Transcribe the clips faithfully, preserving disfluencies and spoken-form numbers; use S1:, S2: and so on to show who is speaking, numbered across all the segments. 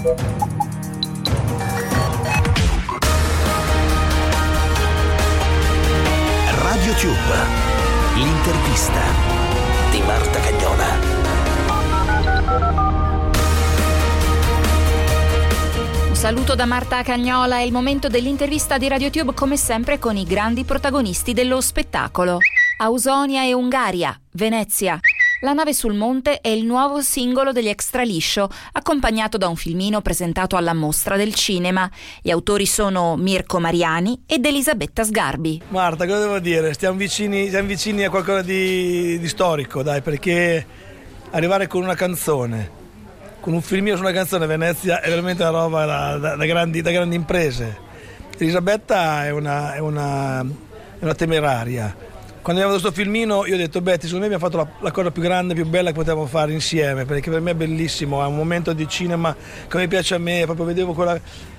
S1: RadioTube, l'intervista di Marta Cagnola.
S2: Un saluto da Marta Cagnola, è il momento dell'intervista di RadioTube, come sempre con i grandi protagonisti dello spettacolo. Ausonia e Ungaria, Venezia. La nave sul monte è il nuovo singolo degli Extraliscio, accompagnato da un filmino presentato alla Mostra del Cinema. Gli autori sono Mirko Mariani ed Elisabetta Sgarbi.
S3: Marta, cosa devo dire? Stiamo vicini, siamo vicini a qualcosa di, di storico, dai, perché arrivare con una canzone, con un filmino su una canzone a Venezia è veramente una roba da, da, da, grandi, da grandi imprese. Elisabetta è una, è una, è una temeraria. Quando abbiamo fatto questo filmino io ho detto, beh, secondo me abbiamo fatto la, la cosa più grande, più bella che potevamo fare insieme, perché per me è bellissimo, è un momento di cinema che mi piace a me, proprio vedevo quella...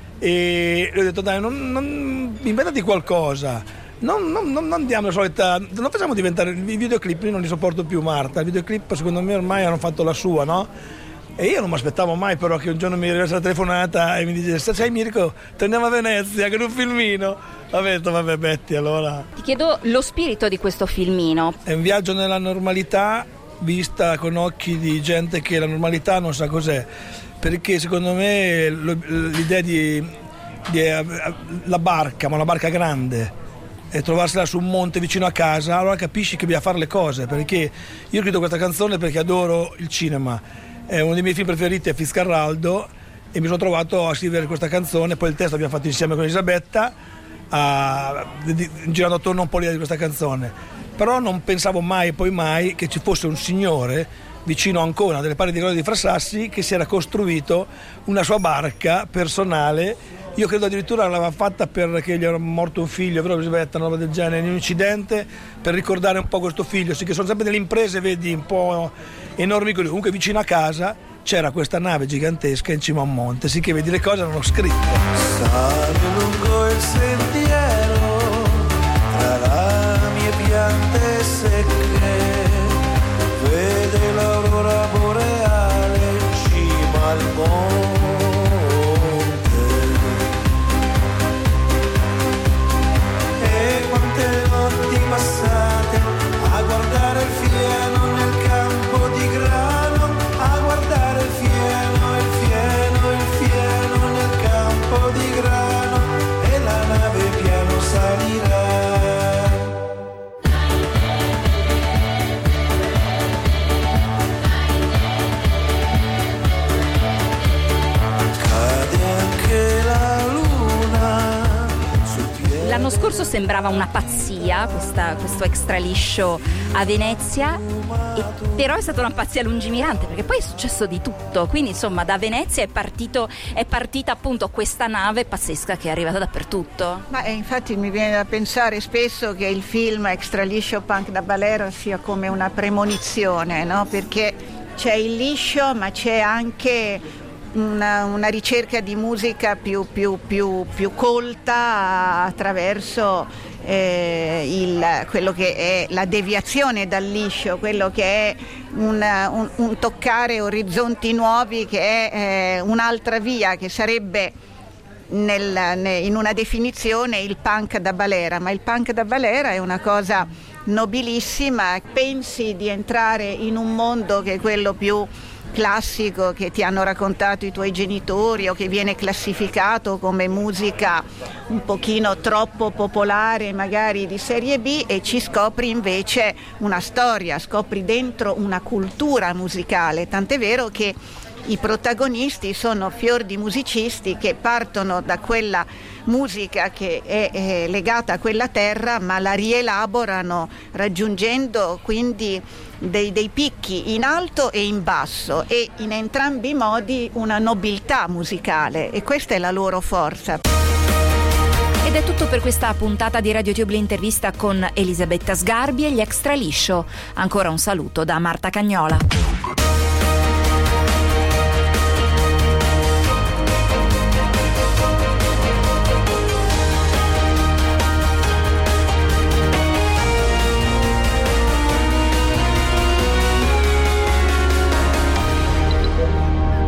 S3: E ho detto, dai, non, non, inventati qualcosa, non, non, non andiamo la solita, non facciamo diventare... I videoclip io non li sopporto più, Marta, i videoclip secondo me ormai hanno fatto la sua, no? E io non mi aspettavo mai però che un giorno mi arrivasse la telefonata e mi dicesse, sai Mirko, torniamo a Venezia con un filmino. Ho detto, vabbè Betty, allora...
S2: Ti chiedo lo spirito di questo filmino.
S3: È un viaggio nella normalità vista con occhi di gente che la normalità non sa cos'è, perché secondo me l'idea di, di la barca, ma una barca grande, e trovarsela su un monte vicino a casa, allora capisci che bisogna fare le cose, perché io ho scritto questa canzone perché adoro il cinema, è uno dei miei film preferiti, è Fitzcarraldo, e mi sono trovato a scrivere questa canzone, poi il testo l'abbiamo fatto insieme con Elisabetta, a, girando attorno un po' l'idea di questa canzone, però non pensavo mai e poi mai che ci fosse un signore vicino a Ancona, delle parti di Gloria di Frassassi, che si era costruito una sua barca personale. Io credo addirittura l'aveva fatta perché gli era morto un figlio, vero Elisabetta, una roba del genere, in un incidente, per ricordare un po' questo figlio. Sì, che sono sempre delle imprese, vedi, un po' enormi così. Comunque vicino a casa c'era questa nave gigantesca in cima a un monte, sì che vedi le cose erano scritte.
S4: Sale lungo il sentiero tra le mie piante secche, vede l'aurora boreale in cima al monte. E quante notti passate a guardare il fieno nel campo di grano, a guardare il fieno, il fieno, il fieno nel campo di grano, e la nave piano salirà. Cade anche la luna sul piede.
S2: L'anno scorso sembrava una pazzia questa, questo Extraliscio a Venezia, e però è stata una pazzia lungimirante, perché poi è successo di tutto, quindi insomma da Venezia è, partito, è partita appunto questa nave pazzesca che è arrivata dappertutto.
S5: Ma eh, infatti mi viene da pensare spesso che il film Extraliscio Punk da Balera sia come una premonizione, no? Perché c'è il liscio ma c'è anche Una, una ricerca di musica più, più, più, più colta attraverso eh, il, quello che è la deviazione dal liscio, quello che è un, un, un toccare orizzonti nuovi, che è eh, un'altra via, che sarebbe nel, in una definizione il punk da balera, ma il punk da balera è una cosa nobilissima. Pensi di entrare in un mondo che è quello più classico che ti hanno raccontato i tuoi genitori, o che viene classificato come musica un pochino troppo popolare, magari di serie B, e ci scopri invece una storia, scopri dentro una cultura musicale, tant'è vero che i protagonisti sono fior di musicisti che partono da quella musica che è, è legata a quella terra, ma la rielaborano raggiungendo quindi dei, dei picchi in alto e in basso, e in entrambi i modi una nobiltà musicale, e questa è la loro forza.
S2: Ed è tutto per questa puntata di RadioTube, l'intervista con Elisabetta Sgarbi e gli Extraliscio. Ancora un saluto da Marta Cagnola.